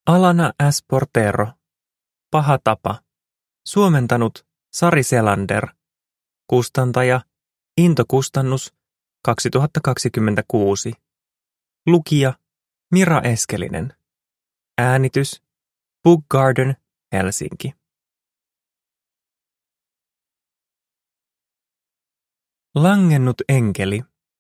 Alana S. Portero. Paha tapa. Suomentanut Sari Selander. Kustantaja Into Kustannus 2026. Lukija Mira Eskelinen. Äänitys Book Garden, Helsinki. Langennut enkeli.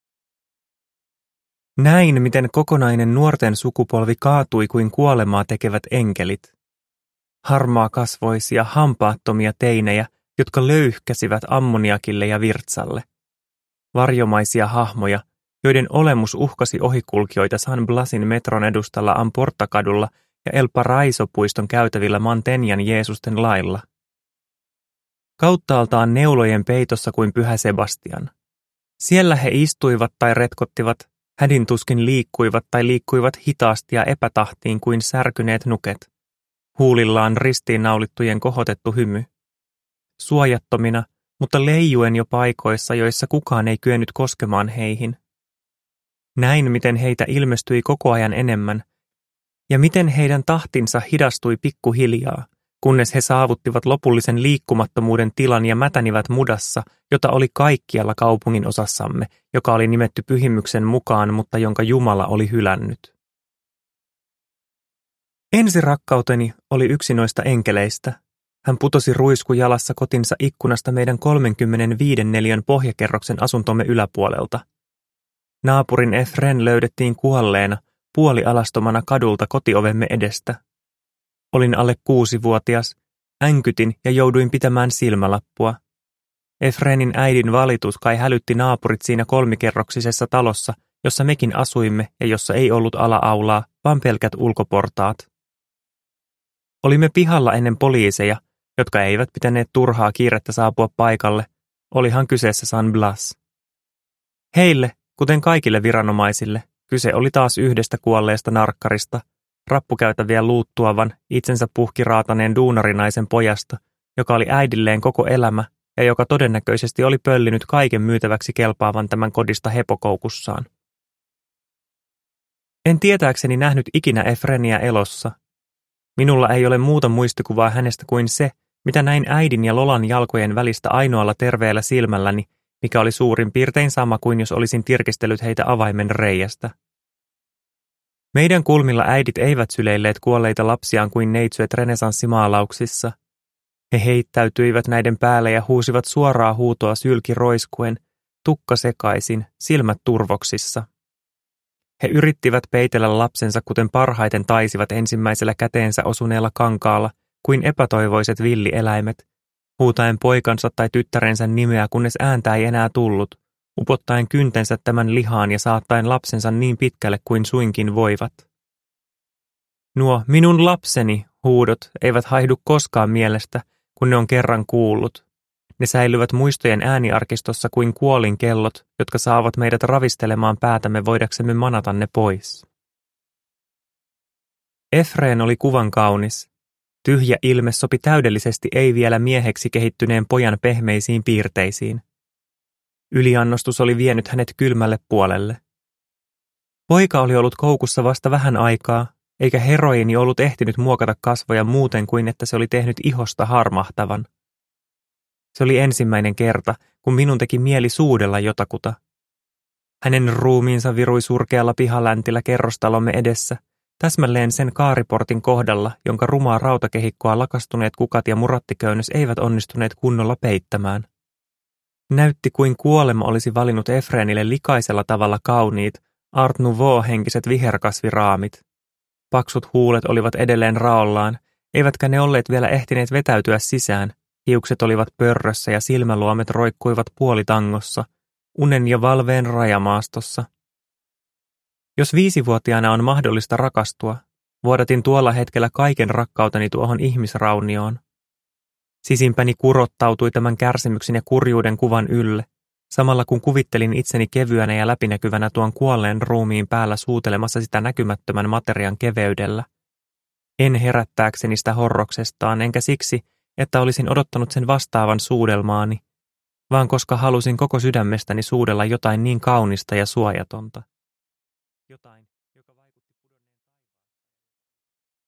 Näin, miten kokonainen nuorten sukupolvi kaatui kuin kuolemaa tekevät enkelit. Harmaakasvoisia, hampaattomia teinejä, jotka löyhkäsivät ammoniakille ja virtsalle. Varjomaisia hahmoja, joiden olemus uhkasi ohikulkijoita San Blasin metron edustalla Amportakadulla ja El Paraiso-puiston käytävillä Mantenjan Jeesusten lailla. Kauttaaltaan neulojen peitossa kuin Pyhä Sebastian. Siellä he istuivat tai retkottivat, hädintuskin liikkuivat tai liikkuivat hitaasti ja epätahtiin kuin särkyneet nuket. Huulillaan ristiinnaulittujen kohotettu hymy. Suojattomina, mutta leijuen jo paikoissa, joissa kukaan ei kyennyt koskemaan heihin. Näin, miten heitä ilmestyi koko ajan enemmän, ja miten heidän tahtinsa hidastui pikkuhiljaa, kunnes he saavuttivat lopullisen liikkumattomuuden tilan ja mätänivät mudassa, jota oli kaikkialla kaupungin osassamme, joka oli nimetty pyhimyksen mukaan, mutta jonka Jumala oli hylännyt. Ensirakkauteni oli yksi noista enkeleistä. Hän putosi ruiskujalassa kotinsa ikkunasta meidän 35 neliön pohjakerroksen asuntomme yläpuolelta. Naapurin Efren löydettiin kuolleena, puolialastomana kadulta kotiovemme edestä. Olin alle 6-vuotias, änkytin ja jouduin pitämään silmälappua. Efrenin äidin valitus kai hälytti naapurit siinä kolmikerroksisessa talossa, jossa mekin asuimme ja jossa ei ollut ala-aulaa, vaan pelkät ulkoportaat. Olimme pihalla ennen poliiseja, jotka eivät pitäneet turhaa kiirettä saapua paikalle, olihan kyseessä San Blas. Heille, kuten kaikille viranomaisille, kyse oli taas yhdestä kuolleesta narkkarista, rappukäytäviä luuttuavan, itsensä puhkiraataneen duunarinaisen pojasta, joka oli äidilleen koko elämä ja joka todennäköisesti oli pöllinyt kaiken myytäväksi kelpaavan tämän kodista hepokoukussaan. En tietääkseni nähnyt ikinä Efreniä elossa. Minulla ei ole muuta muistikuvaa hänestä kuin se, mitä näin äidin ja Lolan jalkojen välistä ainoalla terveellä silmälläni, mikä oli suurin piirtein sama kuin jos olisin tirkistellyt heitä avaimen reiästä. Meidän kulmilla äidit eivät syleilleet kuolleita lapsiaan kuin neitsyet renesanssimaalauksissa. He heittäytyivät näiden päälle ja huusivat suoraa huutoa sylki roiskuen, tukka sekaisin, silmät turvoksissa. He yrittivät peitellä lapsensa, kuten parhaiten taisivat ensimmäisellä käteensä osuneella kankaalla, kuin epätoivoiset villieläimet, huutaen poikansa tai tyttärensä nimeä, kunnes ääntä ei enää tullut, upottaen kyntensä tämän lihaan ja saattaen lapsensa niin pitkälle kuin suinkin voivat. Nuo minun lapseni huudot eivät haihdu koskaan mielestä, kun ne on kerran kuullut. Ne säilyvät muistojen ääniarkistossa kuin kuolinkellot, jotka saavat meidät ravistelemaan päätämme voidaksemme manata ne pois. Efreen oli kuvan kaunis. Tyhjä ilme sopi täydellisesti ei vielä mieheksi kehittyneen pojan pehmeisiin piirteisiin. Yliannostus oli vienyt hänet kylmälle puolelle. Poika oli ollut koukussa vasta vähän aikaa, eikä heroiini ollut ehtinyt muokata kasvoja muuten kuin että se oli tehnyt ihosta harmahtavan. Se oli ensimmäinen kerta, kun minun teki mieli suudella jotakuta. Hänen ruumiinsa virui surkealla pihaläntillä kerrostalomme edessä, täsmälleen sen kaariportin kohdalla, jonka rumaa rautakehikkoa lakastuneet kukat ja murattiköynnös eivät onnistuneet kunnolla peittämään. Näytti kuin kuolema olisi valinnut Efreenille likaisella tavalla kauniit, Art Nouveau-henkiset viherkasviraamit. Paksut huulet olivat edelleen raollaan, eivätkä ne olleet vielä ehtineet vetäytyä sisään. Hiukset olivat pörrössä ja silmäluomet roikkuivat puolitangossa, unen ja valveen rajamaastossa. Jos 5-vuotiaana on mahdollista rakastua, vuodatin tuolla hetkellä kaiken rakkauteni tuohon ihmisraunioon. Sisimpäni kurottautui tämän kärsimyksen ja kurjuuden kuvan ylle, samalla kun kuvittelin itseni kevyänä ja läpinäkyvänä tuon kuolleen ruumiin päällä suutelemassa sitä näkymättömän materian keveydellä. En herättääkseni sitä horroksestaan, enkä siksi, että olisin odottanut sen vastaavan suudelmaani, vaan koska halusin koko sydämestäni suudella jotain niin kaunista ja suojatonta. Jotain,